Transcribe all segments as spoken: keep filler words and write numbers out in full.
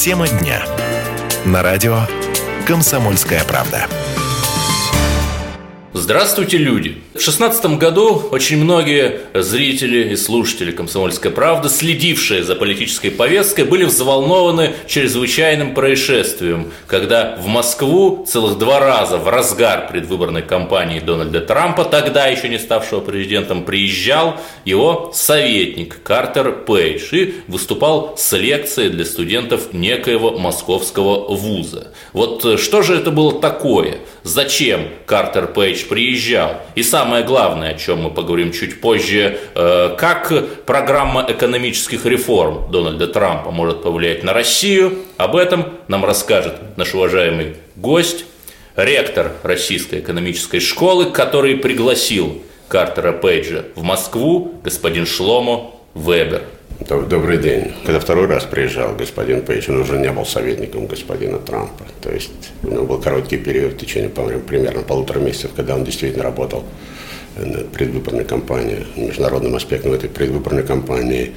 Тема дня. На радио «Комсомольская правда». Здравствуйте, люди! В шестнадцатом году очень многие зрители и слушатели «Комсомольской правды», следившие за политической повесткой, были взволнованы чрезвычайным происшествием, когда в Москву целых два раза в разгар предвыборной кампании Дональда Трампа, тогда еще не ставшего президентом, приезжал его советник Картер Пейдж и выступал с лекцией для студентов некоего московского вуза. Вот что же это было такое? Зачем Картер Пейдж приезжал? И самое главное, о чем мы поговорим чуть позже, как программа экономических реформ Дональда Трампа может повлиять на Россию, об этом нам расскажет наш уважаемый гость, ректор Российской экономической школы, который пригласил Картера Пейджа в Москву, господин Шломо Вебер. Добрый день. Когда второй раз приезжал господин Пейдж, он уже не был советником господина Трампа. То есть у него был короткий период, в течение, по-моему, примерно полутора месяцев, когда он действительно работал над предвыборной кампанией, международным аспектом этой предвыборной кампании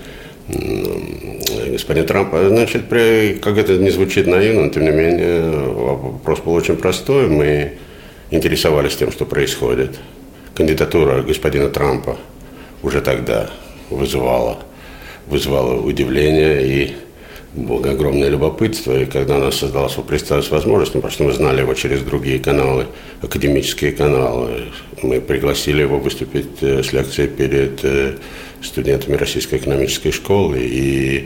господина Трампа. Значит, как это не звучит наивно, но тем не менее вопрос был очень простой. Мы интересовались тем, что происходит. Кандидатура господина Трампа уже тогда вызывала вызвало удивление и огромное любопытство. И когда у нас создалась представилась возможность, потому что мы знали его через другие каналы, академические каналы, мы пригласили его выступить с лекцией перед студентами Российской экономической школы. И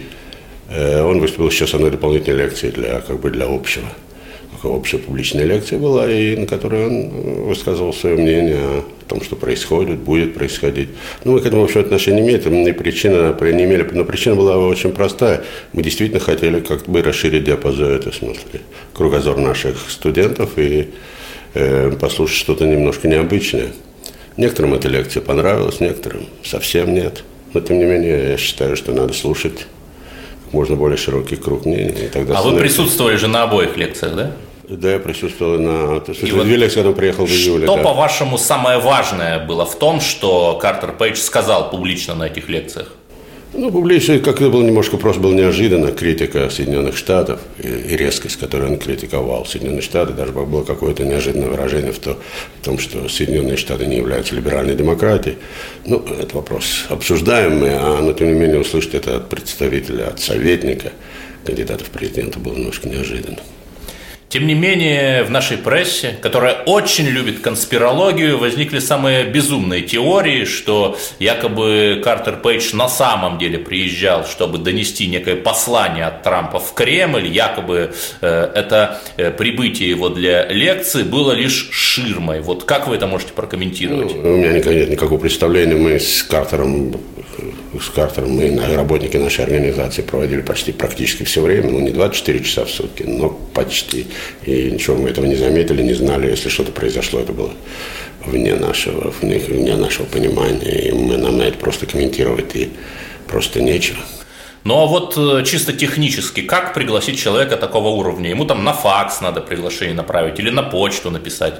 он выступил еще с одной дополнительной лекцией для, как бы для общего. Общая публичная лекция была, и на которой он высказывал свое мнение о том, что происходит, будет происходить. Ну, мы к этому, в общем, отношения не имели, и причина, не имели, но причина была очень простая. Мы действительно хотели как бы расширить диапазон, это в смысле, кругозор наших студентов и э, послушать что-то немножко необычное. Некоторым эта лекция понравилась, некоторым совсем нет. Но, тем не менее, я считаю, что надо слушать как можно более широкий круг мнений. И тогда а вы присутствовали же на обоих лекциях, да? Да, я присутствовал на и вот две лекции, когда он приехал в июле. Что, да. по-вашему, самое важное было в том, что Картер Пейдж сказал публично на этих лекциях? Ну, публично, как это было немножко просто, было неожиданно, критика Соединенных Штатов и, и резкость, которой он критиковал Соединенные Штаты, даже было какое-то неожиданное выражение в, то, в том, что Соединенные Штаты не являются либеральной демократией. Ну, это вопрос обсуждаемый, а, но тем не менее услышать это от представителя, от советника кандидата в президенты было немножко неожиданно. Тем не менее, в нашей прессе, которая очень любит конспирологию, возникли самые безумные теории, что якобы Картер Пейдж на самом деле приезжал, чтобы донести некое послание от Трампа в Кремль, якобы э, это э, прибытие его для лекции было лишь ширмой. Вот как вы это можете прокомментировать? Ну, у меня нет никакого представления, мы с Картером... С Картером мы, работники нашей организации, проводили почти практически все время, ну не двадцать четыре часа в сутки, но почти. И ничего мы этого не заметили, не знали, если что-то произошло, это было вне нашего, вне, вне нашего понимания, и мы, нам на это просто комментировать и просто нечего. Ну а вот чисто технически, как пригласить человека такого уровня? Ему там на факс надо приглашение направить или на почту написать?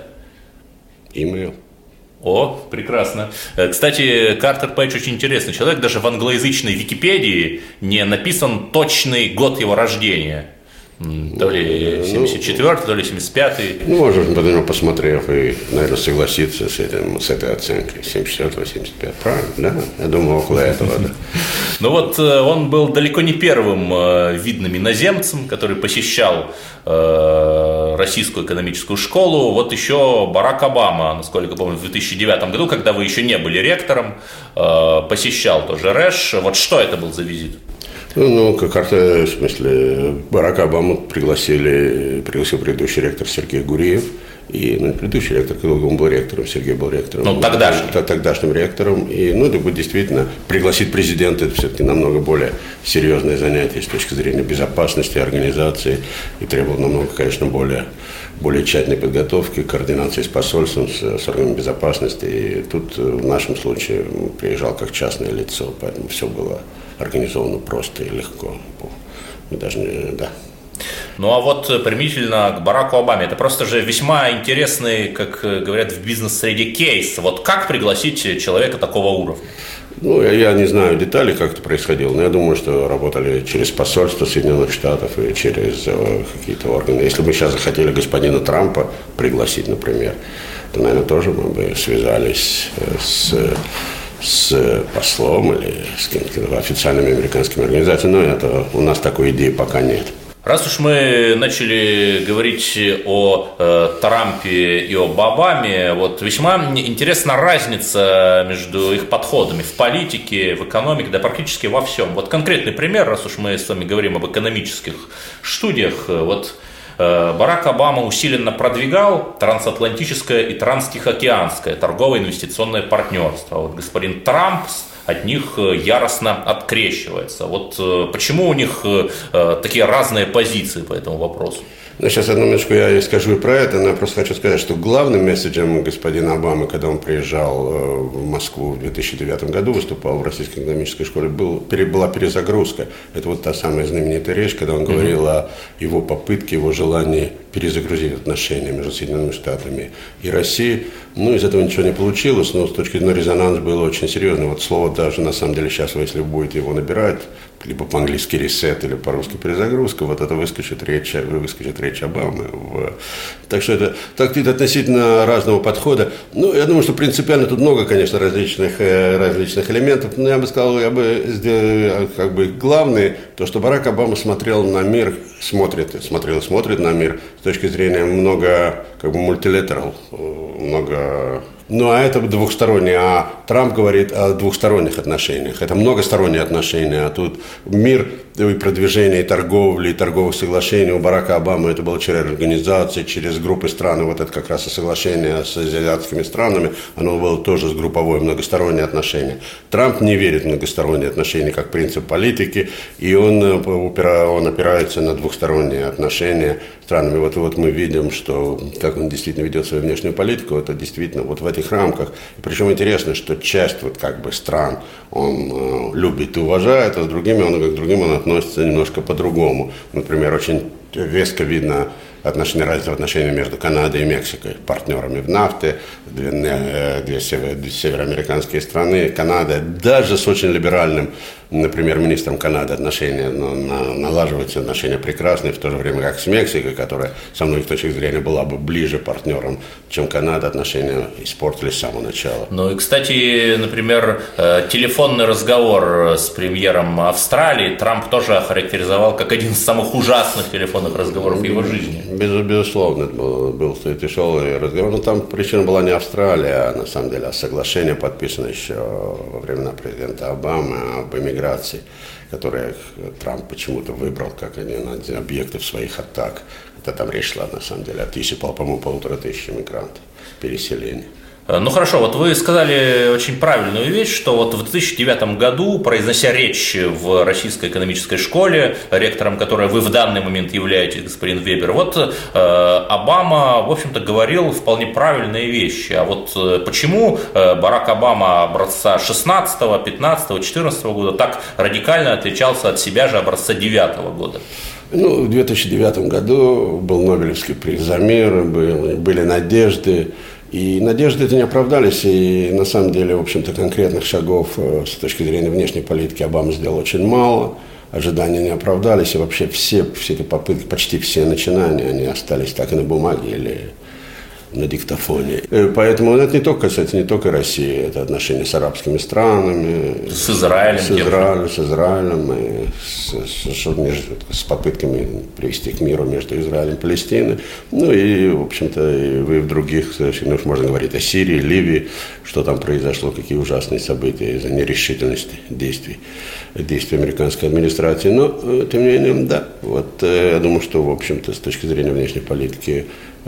Имейл. О, прекрасно. Кстати, Картер Пейдж очень интересный человек. Даже в англоязычной Википедии не написан точный год его рождения. То ли семьдесят четвёртый, то ли семьдесят пятый. Ну, можно, потом посмотрев, и, наверное, согласиться с, этим, с этой оценкой. семьдесят четвёртый, семьдесят пятый. Правильно, да? Я думаю, около этого, да. Ну вот он был далеко не первым видным иноземцем, который посещал Российскую экономическую школу. Вот еще Барак Обама, насколько помню, в две тысячи девятом году, когда вы еще не были ректором, посещал тоже РЭШ. Вот что это был за визит? Ну, ну, как-то, в смысле, Барака Обаму пригласили, пригласил предыдущий ректор Сергей Гуриев, и ну, предыдущий ректор, когда он был ректором, Сергей был ректором. Ну, тогдашним. Тогдашним ректором, и, ну, это будет действительно, пригласить президента, это все-таки намного более серьезное занятие с точки зрения безопасности, организации, и требовало намного, конечно, более, более тщательной подготовки, координации с посольством, с, с органами безопасности, и тут в нашем случае приезжал как частное лицо, поэтому все было организовано просто и легко. Мы даже не, да. Ну а вот применительно к Бараку Обаме, это просто же весьма интересный, как говорят в бизнес-среде, кейс. Вот как пригласить человека такого уровня? Ну, я, я не знаю деталей, как это происходило, но я думаю, что работали через посольство Соединенных Штатов и через э, какие-то органы. Если бы сейчас захотели господина Трампа пригласить, например, то, наверное, тоже мы бы связались с, с послом или с какими-то официальными американскими организациями, но это, у нас такой идеи пока нет. Раз уж мы начали говорить о э, Трампе и об Обаме, вот весьма интересна разница между их подходами в политике, в экономике, да практически во всем. Вот конкретный пример, раз уж мы с вами говорим об экономических студиях, вот э, Барак Обама усиленно продвигал трансатлантическое и транстихоокеанское торговое инвестиционное партнерство. Вот господин Трамп от них яростно открещивается. Вот почему у них такие разные позиции по этому вопросу? Ну, сейчас одну минуточку я скажу и про это, но я просто хочу сказать, что главным месседжем господина Обамы, когда он приезжал в Москву в две тысячи девятом году, выступал в Российской экономической школе, был, была перезагрузка. Это вот та самая знаменитая речь, когда он говорил mm-hmm. о его попытке, его желании перезагрузить отношения между Соединенными Штатами и Россией. Ну, из этого ничего не получилось, но с точки зрения резонанс был очень серьезный. Вот слово даже, на самом деле, сейчас, если вы будете его набирать, либо по-английски ресет, или по-русски перезагрузка, вот это выскочит речь, выскочит речь Обамы. Так что это, так, это относительно разного подхода. Ну, я думаю, что принципиально тут много, конечно, различных, различных элементов, но я бы сказал, я бы сделал, как бы, главное, то, что Барак Обама смотрел на мир, смотрит, смотрел и смотрит на мир с точки зрения много, как бы, мультилатерал, много... Ну, а это двухстороннее, а Трамп говорит о двухсторонних отношениях. Это многосторонние отношения, а тут мир и продвижение, и торговли, и торговых соглашений у Барака Обамы это было через организации, через группы стран, вот это как раз и соглашение с азиатскими странами, оно было тоже с групповое многостороннее отношение. Трамп не верит в многосторонние отношения как принцип политики, и он, он опирается на двухсторонние отношения с странами. Вот, вот мы видим, что как он действительно ведет свою внешнюю политику, это действительно вот в этих рамках. И причем интересно, что часть вот как бы стран он э, любит и уважает, а с другими он, как к другим он относится немножко по-другому. Например, очень резко видно отношения, разница в отношениях между Канадой и Мексикой, партнерами в нафте, две, две, север, две североамериканские страны. Канада даже с очень либеральным, например, министром Канады отношения, но, на, налаживаются отношения прекрасные, в то же время как с Мексикой, которая, со многих точек зрения, была бы ближе партнером, чем Канада, отношения испортились с самого начала. Ну и, кстати, например, телефонный разговор с премьером Австралии Трамп тоже охарактеризовал как один из самых ужасных телефонных разговоров в его жизни. Безусловно, это был, был тяжелый разговор, но там причина была не Австралия, а на самом деле, а соглашение, подписано еще во времена президента Обамы об эмиграции, которое Трамп почему-то выбрал как один из объектов своих атак. Это там речь шла, на самом деле, о тысяче, по-моему, полутора тысяч иммигрантов, переселения. Ну хорошо, вот вы сказали очень правильную вещь, что вот в две тысячи девятом году, произнося речь в Российской экономической школе, ректором которой вы в данный момент являетесь, господин Вебер, вот э, Обама, в общем-то, говорил вполне правильные вещи. А вот э, почему э, Барак Обама образца шестнадцатого, пятнадцатого, четырнадцатого года так радикально отличался от себя же образца девятого года? Ну, в две тысячи девятом году был Нобелевский приз за мир, были, были надежды. И надежды это не оправдались, и на самом деле, в общем-то, конкретных шагов с точки зрения внешней политики Обама сделал очень мало, ожидания не оправдались, и вообще все, все эти попытки, почти все начинания, они остались так и на бумаге или на диктофоне. Поэтому это не только касается не только России, это отношения с арабскими странами, с Израилем, с Израилем, с Израилем и с, с, с попытками привести к миру между Израилем и Палестиной. Ну и, в общем-то, и вы в других, ну, можно говорить о Сирии, Ливии, что там произошло, какие ужасные события из-за нерешительности действий, действий американской администрации. Но, тем не менее, да, вот я думаю, что, в общем-то, с точки зрения внешней политики,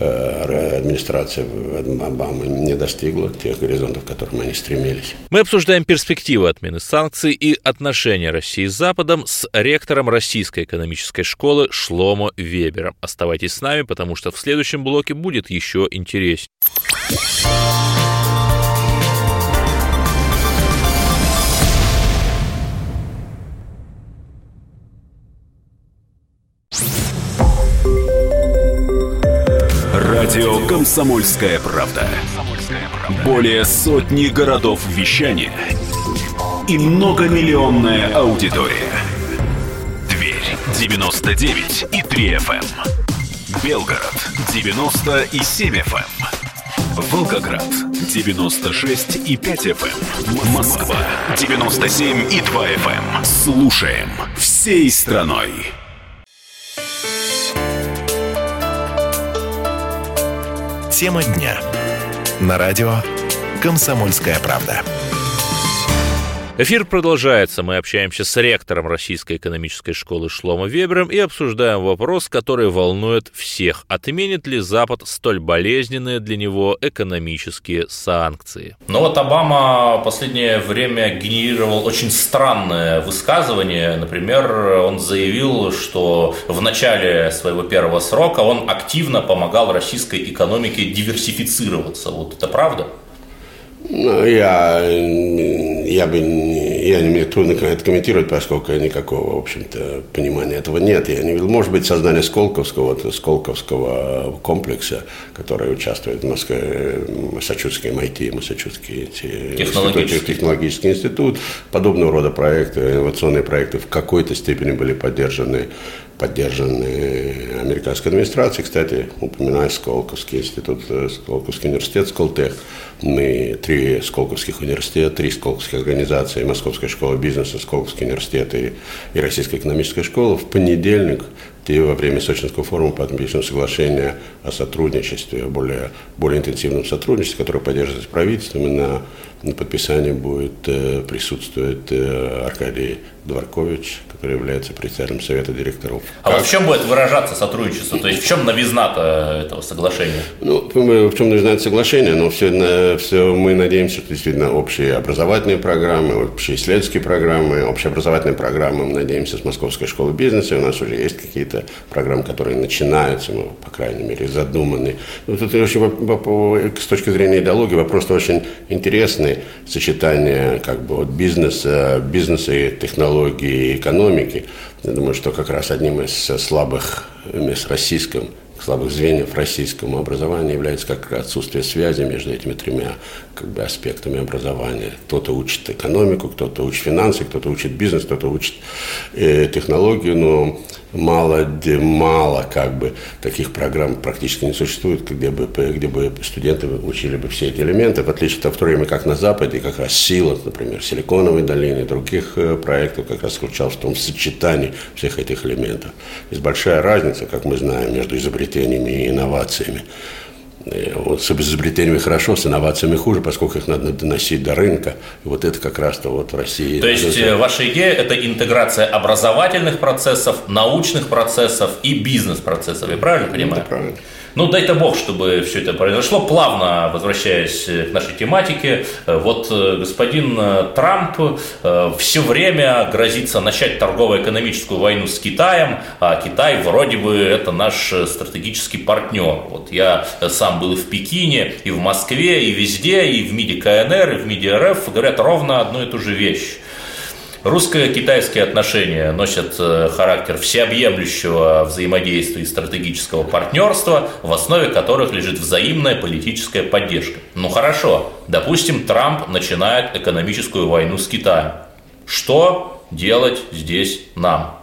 администрация Обамы не достигла тех горизонтов, к которым они стремились. Мы обсуждаем перспективы отмены санкций и отношения России с Западом с ректором Российской экономической школы Шломо Вебером. Оставайтесь с нами, потому что в следующем блоке будет еще интереснее. Радио «Комсомольская правда». Более сотни городов вещания и многомиллионная аудитория. Тверь девяносто девять и три эф эм. Белгород девяносто и семь эф эм. Волгоград девяносто шесть и пять эф эм. Москва девяносто семь и два эф эм. Слушаем всей страной. Тема дня. На радио «Комсомольская правда». Эфир продолжается. Мы общаемся с ректором Российской экономической школы Шломо Вебером и обсуждаем вопрос, который волнует всех. Отменит ли Запад столь болезненные для него экономические санкции? Но вот Обама в последнее время генерировал очень странное высказывание. Например, он заявил, что в начале своего первого срока он активно помогал российской экономике диверсифицироваться. Вот это правда? Ну, я, я бы, я, мне трудно это комментировать, поскольку никакого, в общем-то, понимания этого нет. Я не видел, может быть, создание Сколковского, вот, Сколковского комплекса, который участвует в Москве, Массачусетский эм ай ти, Массачусетский технологический. технологический институт. Подобного рода проекты, инновационные проекты в какой-то степени были поддержаны поддержаны американской администрацией. Кстати, упоминаю Сколковский институт, Сколковский университет, Сколтех. Мы три Сколковских университета, три Сколковских организации, Московская школа бизнеса, Сколковский университет и, и Российская экономическая школа в понедельник во время Сочинского форума подписано соглашение о сотрудничестве, более, более интенсивном сотрудничестве, которое поддерживается правительством, и на, на подписании будет э, присутствовать э, Аркадий Дворкович, который является председателем совета директоров. А как? Вот в чем будет выражаться сотрудничество? То есть в чем новизна-то этого соглашения? Ну, в чем новизна это соглашение, но все, все мы надеемся, что действительно общие образовательные программы, общие исследовательские программы, общеобразовательные программы, мы надеемся, с Московской школы бизнеса, у нас уже есть какие-то программы, которые начинаются, ну, по крайней мере, задуманы. Ну, тут очень, с точки зрения идеологии, вопрос очень интересный, сочетание как бы вот бизнеса, бизнеса и технологий, и экономики. Я думаю, что как раз одним из слабых мест российском, слабых звеньев российскому образованию является как раз отсутствие связи между этими тремя как бы, аспектами образования. Кто-то учит экономику, кто-то учит финансы, кто-то учит бизнес, кто-то учит э, технологию, но мало, мало как бы, таких программ практически не существует, где бы, где бы студенты учили бы все эти элементы, в отличие от того, в то время как на Западе, как раз сила, например, Силиконовой долины и других э, проектов как раз заключалась в том сочетании всех этих элементов. Есть большая разница, как мы знаем, между изобретениями и инновациями. Вот с изобретениями хорошо, с инновациями хуже, поскольку их надо доносить до рынка. И вот это как раз-то вот в России. То есть это... ваша идея – это интеграция образовательных процессов, научных процессов и бизнес-процессов. Я правильно понимаю? Это правильно. Ну, дай-то бог, чтобы все это произошло. Плавно возвращаясь к нашей тематике, вот господин Трамп все время грозится начать торгово-экономическую войну с Китаем, а Китай вроде бы это наш стратегический партнер. Вот я сам был и в Пекине, и в Москве, и везде, и в МИДе ка эн эр, и в МИДе эр эф говорят ровно одну и ту же вещь. Русско-китайские отношения носят характер всеобъемлющего взаимодействия и стратегического партнерства, в основе которых лежит взаимная политическая поддержка. Ну хорошо, допустим, Трамп начинает экономическую войну с Китаем. Что делать здесь нам?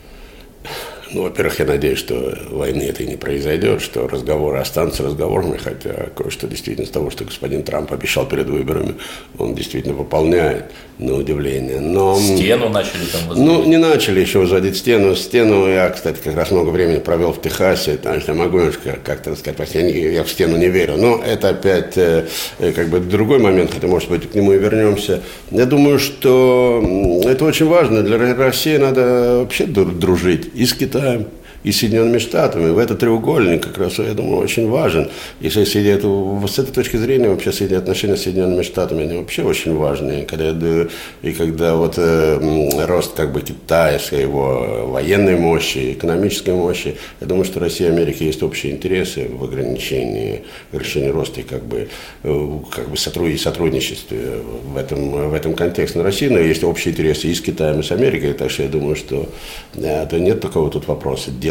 Ну, во-первых, я надеюсь, что войны этой не произойдет, что разговоры останутся разговорами, хотя кое-что действительно из того, что господин Трамп обещал перед выборами, он действительно выполняет, на удивление. Но... Стену начали там возводить? Ну, не начали еще возводить стену. Стену я, кстати, как раз много времени провел в Техасе, там, я могу как-то сказать, я, не, я в стену не верю. Но это опять э, как бы другой момент, хотя, может быть, к нему и вернемся. Я думаю, что это очень важно. Для России надо вообще дружить и с Китаем, и Соединенными Штатами. В этот треугольник как раз, я думаю, очень важен. И с этой точки зрения вообще отношения с Соединенными Штатами, они вообще очень важны. Когда, и когда вот э, рост как бы Китая, его военной мощи, экономической мощи, я думаю, что Россия и Америка есть общие интересы в ограничении, в ограничении роста и как бы, как бы сотруд, и сотрудничестве в этом, в этом контексте. На России, но есть общие интересы и с Китаем, и с Америкой, так что я думаю, что это нет такого тут вопроса.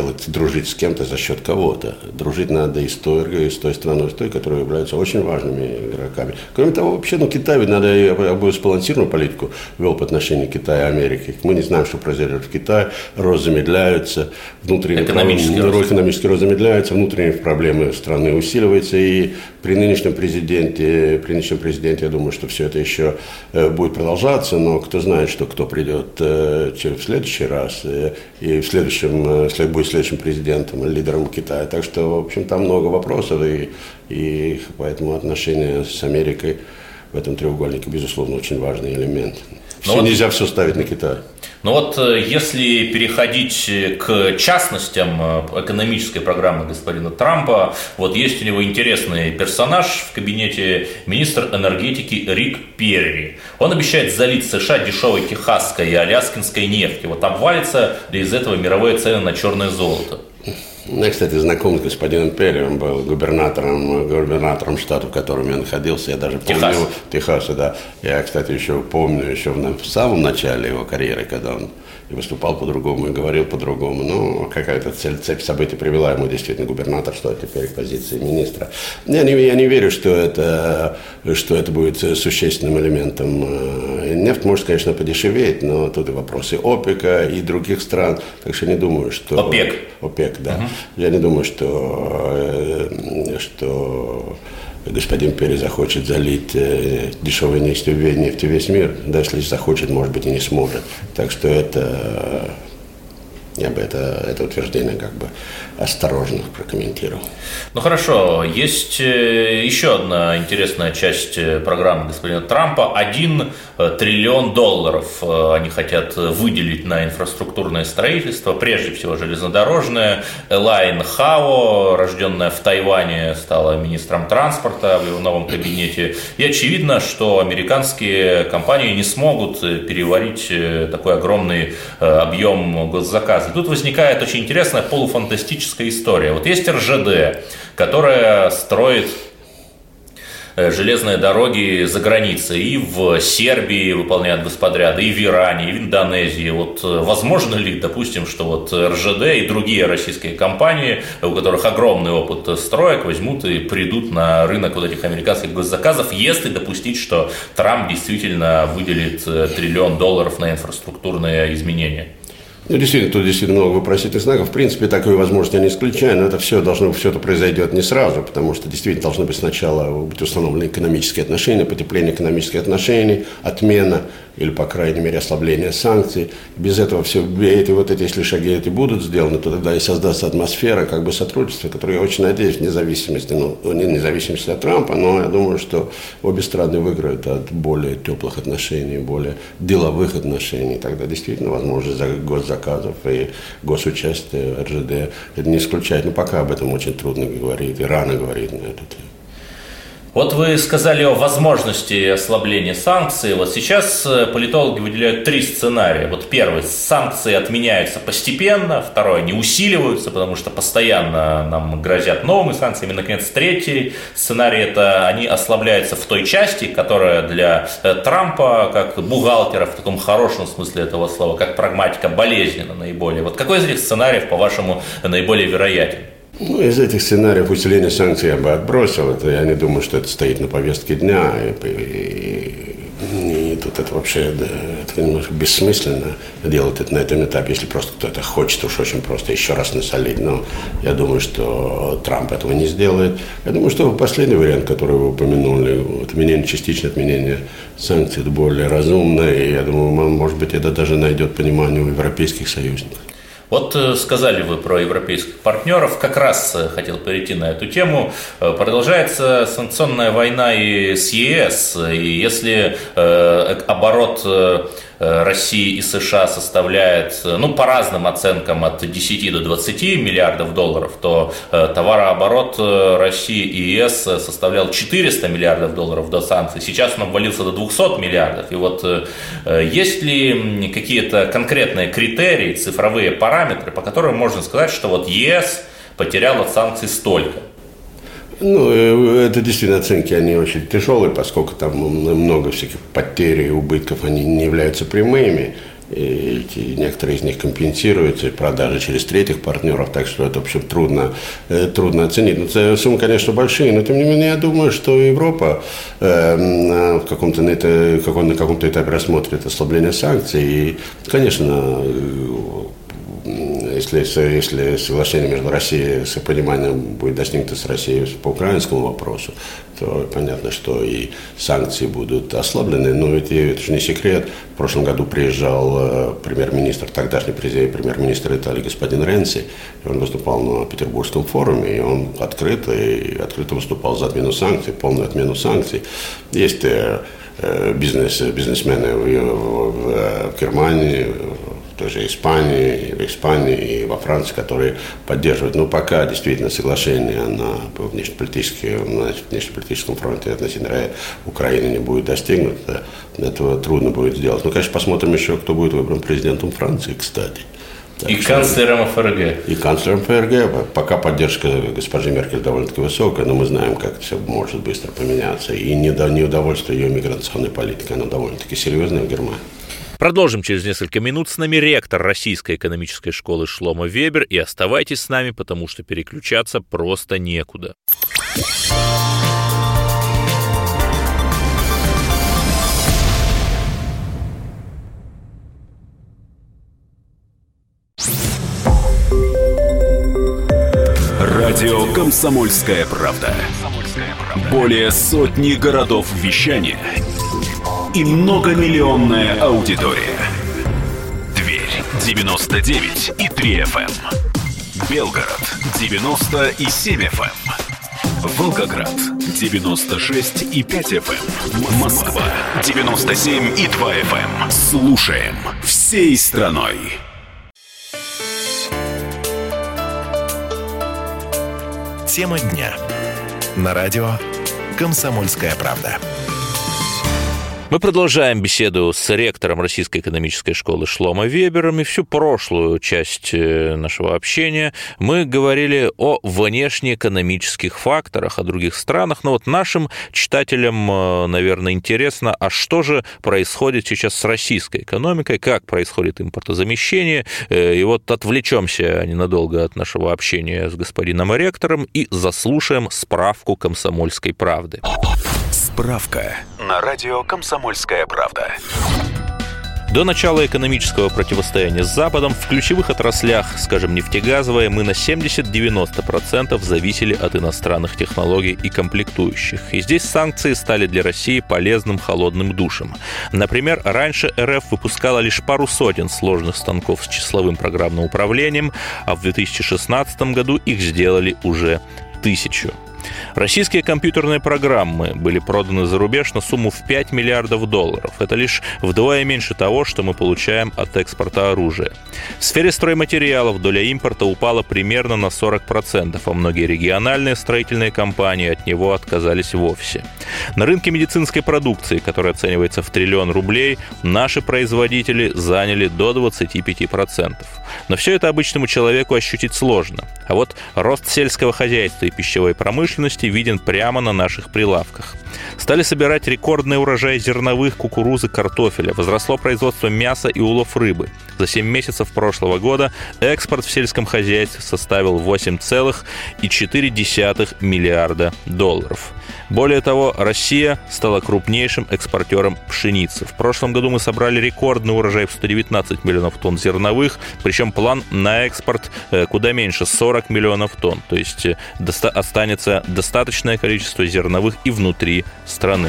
делать, дружить с кем-то за счет кого-то. Дружить надо и с той, и с той страной, и с той, которые являются очень важными игроками. Кроме того, вообще, ну, Китай, ведь надо, я бы сбалансированную политику вел по отношению к Китаю и Америке. Мы не знаем, что произойдет в Китае. Рост замедляется, внутренний экономический рост. рост. экономический рост замедляется, внутренние проблемы страны усиливаются. И при нынешнем президенте, при нынешнем президенте, я думаю, что все это еще будет продолжаться. Но кто знает, что кто придет в следующий раз и в следующем, будет следующим президентом, лидером Китая. Так что, в общем, там много вопросов, и, и поэтому отношения с Америкой в этом треугольнике, безусловно, очень важный элемент. Все, вот, нельзя все ставить на Китай. Но вот если переходить к частностям экономической программы господина Трампа, вот есть у него интересный персонаж в кабинете, министр энергетики Рик Перри. Он обещает залить США дешевой техасской и аляскинской нефти. Вот обвалится ли из этого мировые цены на черное золото? Я, кстати, знаком с господином Перри, он был губернатором, губернатором штата, в котором я находился, я даже помню, Техас. Техаса, да. Я, кстати, еще помню, еще в, в самом начале его карьеры, когда он и выступал по-другому, и говорил по-другому. Ну, какая-то цель, цепь событий привела ему действительно губернаторство, а теперь к позиции министра. Я не, я не верю, что это, что это будет существенным элементом. Нефть может, конечно, подешеветь, но тут и вопросы ОПЕКа и других стран, так что не думаю, что... ОПЕК. ОПЕК, да. Угу. Я не думаю, что, что господин Перри захочет залить э, дешевой нефть в весь мир. Да, если захочет, может быть, и не сможет. Так что это, я бы это, это утверждение как бы осторожно прокомментировал. Ну хорошо, есть еще одна интересная часть программы господина Трампа. Один триллион долларов они хотят выделить на инфраструктурное строительство, прежде всего железнодорожное. Элайн Хао, рожденная в Тайване, стала министром транспорта в его новом кабинете. И очевидно, что американские компании не смогут переварить такой огромный объем госзаказа. Тут возникает очень интересная полуфантастическая история. Вот есть эр жэ дэ, которая строит железные дороги за границей, и в Сербии выполняют господряды, и в Иране, и в Индонезии. Вот возможно ли, допустим, что вот эр жэ дэ и другие российские компании, у которых огромный опыт строек, возьмут и придут на рынок вот этих американских госзаказов, если допустить, что Трамп действительно выделит триллион долларов на инфраструктурные изменения? Ну, действительно, тут действительно много вопросительных знаков. В принципе, такую возможность я не исключаю, но это все должно, все это произойдет не сразу, потому что действительно должны быть сначала быть установлены экономические отношения, потепление экономических отношений, отмена или, по крайней мере, ослабление санкций. Без этого все, эти, вот эти, если шаги эти будут сделаны, то тогда и создастся атмосфера как бы сотрудничества, которое, я очень надеюсь, вне зависимости, ну, не вне зависимости от Трампа, но я думаю, что обе страны выиграют от более теплых отношений, более деловых отношений. Тогда действительно возможность за госзаказов и госучастия эр жэ дэ это не исключает. Но пока об этом очень трудно говорить и рано говорить на эту тему. Вот вы сказали о возможности ослабления санкций. Вот сейчас политологи выделяют три сценария. Вот первый, санкции отменяются постепенно. Второй, они усиливаются, потому что постоянно нам грозят новыми санкциями. Наконец, третий сценарий, это они ослабляются в той части, которая для Трампа, как бухгалтера в таком хорошем смысле этого слова, как прагматика, болезненно наиболее. Вот какой из этих сценариев, по-вашему, наиболее вероятен? Ну, из этих сценариев усиления санкций я бы отбросил. Это, я не думаю, что это стоит на повестке дня. И, и, и тут это вообще да, это немножко бессмысленно делать это на этом этапе, если просто кто-то хочет уж очень просто еще раз насолить. Но я думаю, что Трамп этого не сделает. Я думаю, что последний вариант, который вы упомянули, отменение, частичное отменение санкций, это более разумно. И я думаю, может быть, это даже найдет понимание у европейских союзников. Вот сказали вы про европейских партнеров, как раз хотел перейти на эту тему. Продолжается санкционная война и с е эс, и если э, оборот э, России и США составляет, ну, по разным оценкам, от десяти до двадцати миллиардов долларов, то э, товарооборот России и е эс составлял четыреста миллиардов долларов до санкций. Сейчас он обвалился до двухсот миллиардов. И вот э, есть ли какие-то конкретные критерии, цифровые параметры, по которым можно сказать, что вот е эс потерял от санкций столько? Ну, это действительно оценки, они очень тяжелые, поскольку там много всяких потерь и убытков, они не являются прямыми. И некоторые из них компенсируются, и продажи через третьих партнеров, так что это, в общем, трудно, трудно оценить. Но суммы, конечно, большие, но тем не менее я думаю, что Европа э, в каком-то, на, это, каком, на каком-то этапе рассмотрит ослабление санкций. И, конечно, если, если соглашение между Россией с пониманием будет достигнуто с Россией по украинскому вопросу, то понятно, что и санкции будут ослаблены. Но ведь это же не секрет. В прошлом году приезжал премьер-министр, тогдашний премьер-министр Италии господин Ренци, и он выступал на Петербургском форуме, и он открыто, и открыто выступал за отмену санкций, полную отмену санкций. Есть бизнес, бизнесмены в, в, в Германии, в той же Испании, и в Испании, и во Франции, которые поддерживают. Но пока действительно соглашение на внешнеполитическом фронте относительно Украины не будет достигнуто, этого трудно будет сделать. Ну, конечно, посмотрим еще, кто будет выбран президентом Франции, кстати. Так и что, канцлером ФРГ. И канцлером ФРГ. Пока поддержка госпожи Меркель довольно-таки высокая, но мы знаем, как все может быстро поменяться. И неудовольствие ее миграционной политикой, оно довольно-таки серьезное в Германии. Продолжим через несколько минут. С нами ректор Российской экономической школы Шломо Вебер. И оставайтесь с нами, потому что переключаться просто некуда. Радио «Комсомольская правда». Более сотни городов вещания и многомиллионная аудитория. Тверь девяносто девять и три эф эм. Белгород девяносто и семь эф эм. Волгоград девяносто шесть и пять эф эм. Москва девяносто семь и два эф эм. Слушаем всей страной. Тема дня. На радио «Комсомольская правда». Мы продолжаем беседу с ректором Российской экономической школы Шломо Вебером, и всю прошлую часть нашего общения мы говорили о внешнеэкономических факторах, о других странах, но вот нашим читателям, наверное, интересно, а что же происходит сейчас с российской экономикой, как происходит импортозамещение, и вот отвлечемся ненадолго от нашего общения с господином ректором и заслушаем справку «Комсомольской правды». Справка на радио «Комсомольская правда». До начала экономического противостояния с Западом в ключевых отраслях, скажем, нефтегазовая, мы на семьдесят-девяносто процентов зависели от иностранных технологий и комплектующих. И здесь санкции стали для России полезным холодным душем. Например, раньше эр эф выпускала лишь пару сотен сложных станков с числовым программным управлением, а в две тысячи шестнадцатом году их сделали уже тысячу. Российские компьютерные программы были проданы за рубеж на сумму в пять миллиардов долларов. Это лишь вдвое меньше того, что мы получаем от экспорта оружия. В сфере стройматериалов доля импорта упала примерно на сорок процентов, а многие региональные строительные компании от него отказались вовсе. На рынке медицинской продукции, которая оценивается в триллион рублей, наши производители заняли до двадцати пяти процентов. Но все это обычному человеку ощутить сложно. А вот рост сельского хозяйства и пищевой промышленности виден прямо на наших прилавках. Стали собирать рекордный урожай зерновых, кукурузы, картофеля. Возросло производство мяса и улов рыбы. За семь месяцев прошлого года экспорт в сельском хозяйстве составил восемь целых четыре десятых миллиарда долларов. Более того, Россия стала крупнейшим экспортером пшеницы. В прошлом году мы собрали рекордный урожай в сто девятнадцать миллионов тонн зерновых, причем план на экспорт куда меньше – сорок миллионов тонн. То есть доста- останется достаточное количество зерновых и внутри страны.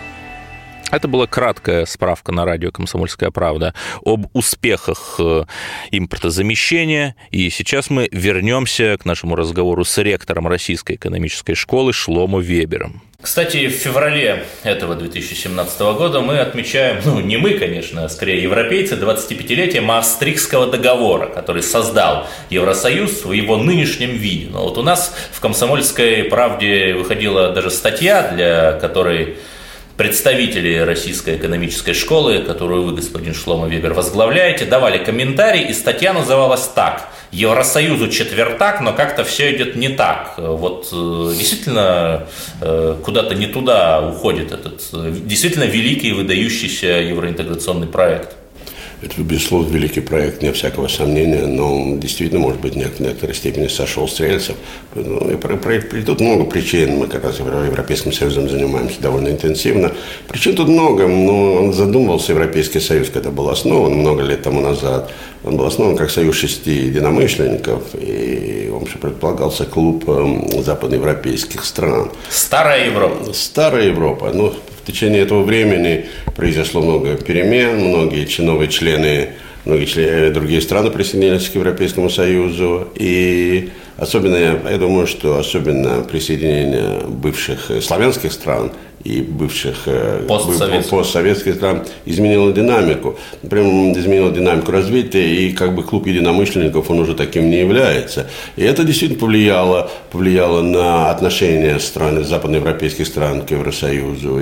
Это была краткая справка на радио «Комсомольская правда» об успехах импортозамещения. И сейчас мы вернемся к нашему разговору с ректором Российской экономической школы Шломо Вебером. Кстати, в феврале этого две тысячи семнадцатого года мы отмечаем, ну не мы, конечно, а скорее европейцы, двадцатипятилетие Маастрихтского договора, который создал Евросоюз в его нынешнем виде. Но вот у нас в «Комсомольской правде» выходила даже статья, для которой представители Российской экономической школы, которую вы, господин Шломо Вебер, возглавляете, давали комментарий, и статья называлась так: «Евросоюзу четвертак, но как-то все идет не так». Вот действительно куда-то не туда уходит этот действительно великий и выдающийся евроинтеграционный проект. Это, безусловно, великий проект, не всякого сомнения, но он действительно, может быть, в некоторой степени сошел с рельсов. Ну, и про, про, тут много причин, мы как раз Европейским Союзом занимаемся довольно интенсивно. Причин тут много, но он задумывался, Европейский Союз, когда был основан много лет тому назад. Он был основан как союз шести единомышленников, и он же предполагался клуб западноевропейских стран. Старая Европа. Старая Европа. Ну, в течение этого времени произошло много перемен, многие новые члены, многие члены, другие страны присоединились к Европейскому Союзу, и особенно, я думаю, что особенно присоединение бывших славянских стран и бывших постсоветских. постсоветских стран изменило динамику. Например, изменило динамику развития, и как бы клуб единомышленников, он уже таким не является. И это действительно повлияло, повлияло на отношения стран, западноевропейских стран к Евросоюзу,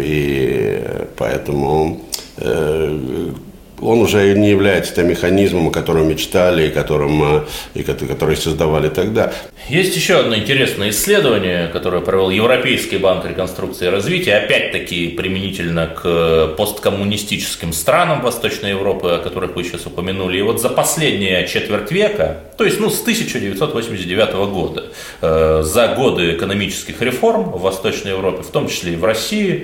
и поэтому э, он уже не является тем механизмом, о котором мечтали, и, которым, и который создавали тогда. Есть еще одно интересное исследование, которое провел Европейский банк реконструкции и развития, опять-таки применительно к посткоммунистическим странам Восточной Европы, о которых вы сейчас упомянули. И вот за последние четверть века, то есть ну, с тысяча девятьсот восемьдесят девятого года, э, за годы экономических реформ в Восточной Европе, в том числе и в России,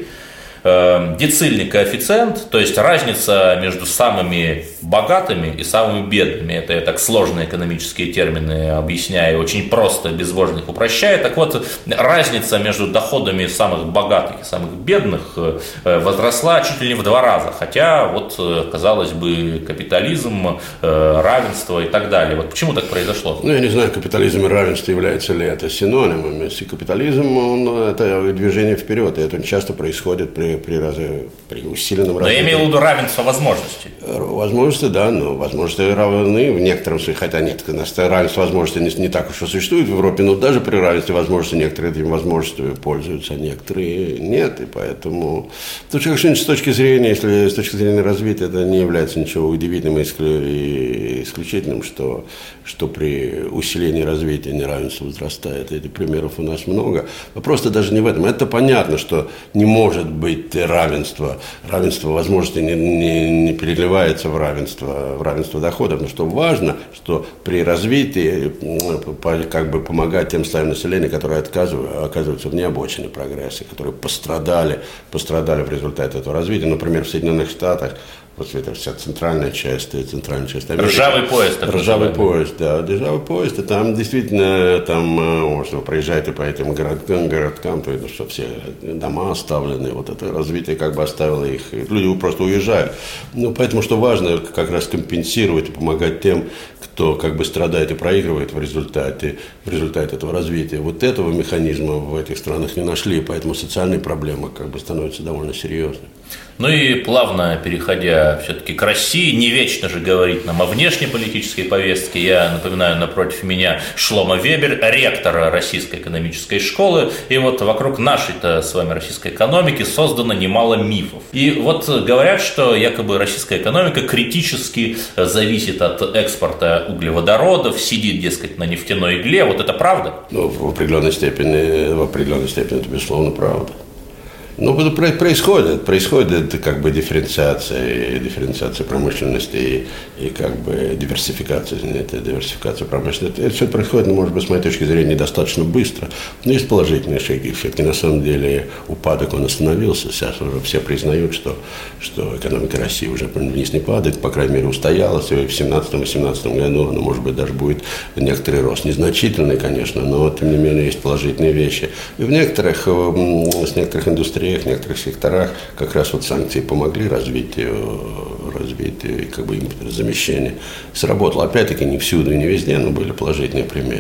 децильный коэффициент, то есть разница между самыми богатыми и самыми бедными. Это я так сложные экономические термины объясняю, очень просто, безбожно их упрощаю. Так вот, разница между доходами самых богатых и самых бедных возросла чуть ли не в два раза. Хотя, вот, казалось бы, капитализм, равенство и так далее. Вот почему так произошло? Ну, я не знаю, капитализм и равенство являются ли это синонимами. Если капитализм, он, это движение вперед, и это часто происходит при При, при усиленном развитии. Но я имею в виду равенство возможностей. Возможности, да, но возможности равны в некотором случае, хотя нет, равенство возможностей не, не так уж и существует в Европе, но даже при равенстве возможностей некоторые этими возможностями пользуются, а некоторые нет, и поэтому тут, конечно, с точки зрения, если с точки зрения развития, это не является ничего удивительным и исключительным, что, что при усилении развития неравенство возрастает. Этих примеров у нас много. Вопрос-то даже не в этом. Это понятно, что не может быть равенство, равенство возможностей не, не, не переливается в равенство, в равенство доходов. Но что важно, что при развитии как бы помогать тем слоям населения, которые оказываются вне обочины прогресса, которые пострадали, пострадали в результате этого развития. Например, в Соединенных Штатах, вот это вся центральная часть, центральная часть Америки. Ржавый поезд. Ржавый поезд, да. Ржавый поезд, и там действительно, там, можно проезжать и по этим городкам, городкам, то есть, что все дома оставлены, вот это развитие как бы оставило их, люди просто уезжают. Ну, поэтому, что важно, как раз компенсировать и помогать тем, кто как бы страдает и проигрывает в результате, в результате этого развития. Вот этого механизма в этих странах не нашли, поэтому социальные проблемы как бы становятся довольно серьезными. Ну и плавно переходя все-таки к России, не вечно же говорить нам о внешнеполитической повестке. Я напоминаю, напротив меня Шломо Вебер, ректор Российской экономической школы. И вот вокруг нашей-то с вами российской экономики создано немало мифов. И вот говорят, что якобы российская экономика критически зависит от экспорта углеводородов, сидит, дескать, на нефтяной игле. Вот это правда? Ну, в определенной степени, в определенной степени это, безусловно, правда. Ну, происходит, происходит как бы дифференциация, дифференциация промышленности и, и как бы диверсификация, извините, диверсификация промышленности. Это все происходит, может быть, с моей точки зрения, недостаточно быстро. Но есть положительные шаги. Все-таки на самом деле упадок он остановился. Сейчас уже все признают, что, что экономика России уже вниз не падает, по крайней мере, устоялась. И в семнадцатом-восемнадцатом году она, может быть, даже будет некоторый рост. Незначительный, конечно, но, тем не менее, есть положительные вещи. И в некоторых, с некоторых индустриях, в некоторых секторах как раз вот санкции помогли развитию, развитию и как бы импортозамещению. Сработало. Опять-таки не всюду и не везде, но были положительные примеры.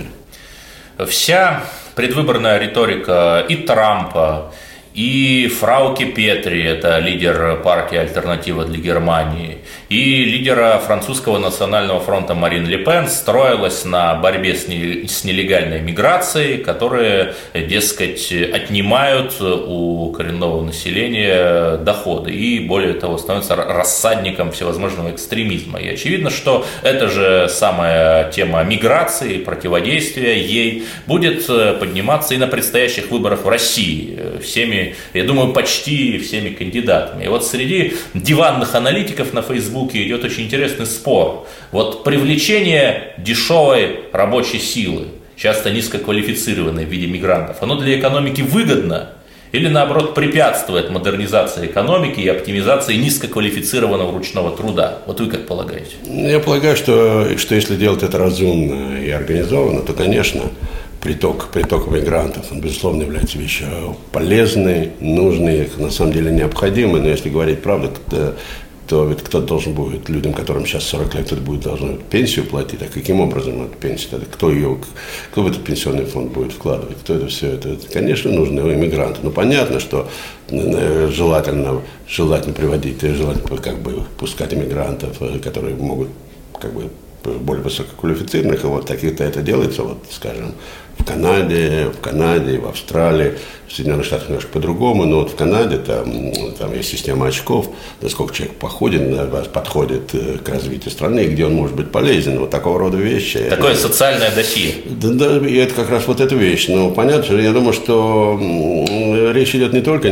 Вся предвыборная риторика и Трампа, и Фрауке Петри, это лидер партии «Альтернатива для Германии», и лидера французского национального фронта Марин Ле Пен строилась на борьбе с нелегальной миграцией, которые, дескать, отнимают у коренного населения доходы и, более того, становятся рассадником всевозможного экстремизма. И очевидно, что эта же самая тема миграции, противодействия ей будет подниматься и на предстоящих выборах в России всеми всеми, я думаю, почти всеми кандидатами. И вот среди диванных аналитиков на Фейсбуке идет очень интересный спор. Вот привлечение дешевой рабочей силы, часто низкоквалифицированной в виде мигрантов, оно для экономики выгодно или, наоборот, препятствует модернизации экономики и оптимизации низкоквалифицированного ручного труда? Вот вы как полагаете? Я полагаю, что, что если делать это разумно и организованно, то, конечно, приток, приток мигрантов, он, безусловно, является вещью полезной, нужной, на самом деле необходимой. Но если говорить правду, то, то ведь кто должен будет, людям, которым сейчас сорок лет, кто-то будет должен пенсию платить, а каким образом эту пенсию, кто ее, кто в этот пенсионный фонд будет вкладывать, кто это все, это, это конечно, нужны иммигранты. Но понятно, что желательно, желательно приводить, желательно как бы пускать иммигрантов, которые могут как бы более высококвалифицированных, и вот таких-то это делается, вот, скажем, в Канаде, в Канаде, в Австралии, в Соединенных Штатах немножко по-другому, но вот в Канаде там, там есть система очков, насколько человек походит, подходит к развитию страны, где он может быть полезен, вот такого рода вещи. Такое это, социальное досье. Да, да, и это как раз вот эта вещь. Но понятно, я думаю, что речь идет не только о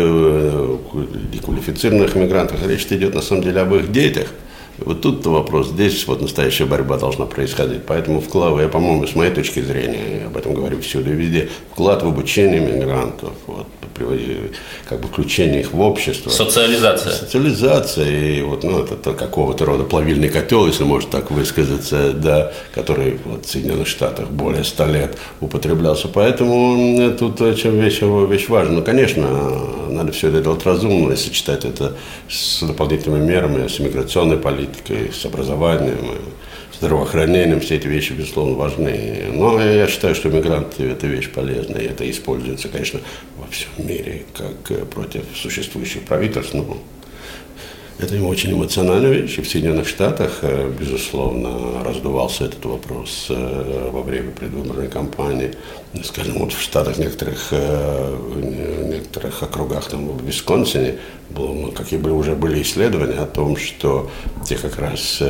низкоквалифицированных мигрантах, речь идет на самом деле об их детях. Вот тут-то вопрос, здесь вот настоящая борьба должна происходить. Поэтому вклад, я, по-моему, с моей точки зрения, я об этом говорю всюду и везде, вклад в обучение мигрантов, вот, как бы включение их в общество. Социализация. Социализация, и вот, ну, это какого-то рода плавильный котел, если можно так высказаться, да, который вот, в Соединенных Штатах более ста лет употреблялся. Поэтому тут очень вещь, вещь важна. Ну, конечно, надо все это делать разумно и сочетать это с дополнительными мерами, с миграционной политикой, с образованием, здравоохранением, все эти вещи, безусловно, важны. Но я считаю, что мигранты – это вещь полезная, и это используется, конечно, во всем мире, как против существующих правительств. Но это очень эмоциональная вещь. И в Соединенных Штатах, безусловно, раздувался этот вопрос во время предвыборной кампании. Скажем, вот в Штатах, некоторых, в некоторых округах, там, в Висконсине, было, какие бы уже были исследования о том, что те как раз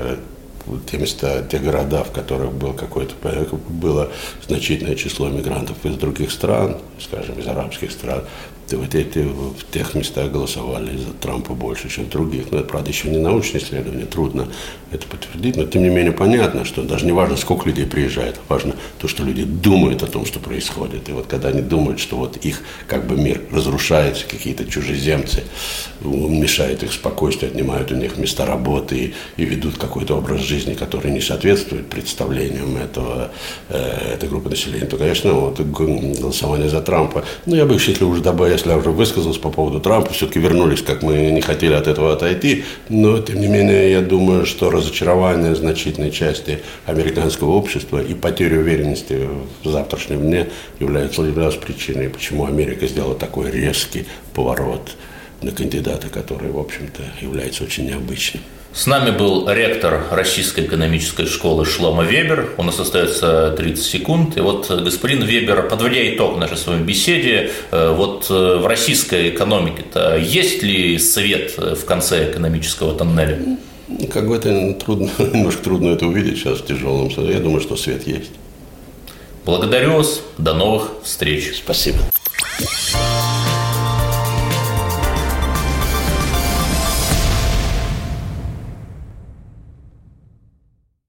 те места, те города, в которых был какой-то, было значительное число мигрантов из других стран, скажем, из арабских стран, вот эти в тех местах голосовали за Трампа больше, чем в других. Но это, правда, еще не научное исследование, трудно это подтвердить. Но, тем не менее, понятно, что даже не важно, сколько людей приезжает, важно то, что люди думают о том, что происходит. И вот когда они думают, что вот их как бы мир разрушается, какие-то чужеземцы мешают их спокойствию, отнимают у них места работы и, и ведут какой-то образ жизни, который не соответствует представлениям этого, э, этой группы населения, то, конечно, вот голосование за Трампа. Ну, я бы, если уже добавил, если я уже высказался по поводу Трампа, все-таки вернулись, как мы не хотели от этого отойти, но, тем не менее, я думаю, что разочарование значительной части американского общества и потеря уверенности в завтрашнем дне является, является причиной, почему Америка сделала такой резкий поворот на кандидата, который, в общем-то, является очень необычным. С нами был ректор Российской экономической школы Шломо Вебер. У нас остается тридцать секунд. И вот, господин Вебер, подводя итог нашей с вами беседе, вот в российской экономике-то есть ли свет в конце экономического тоннеля? Как бы это трудно, немножко трудно это увидеть сейчас в тяжелом состоянии. Я думаю, что свет есть. Благодарю вас. До новых встреч. Спасибо.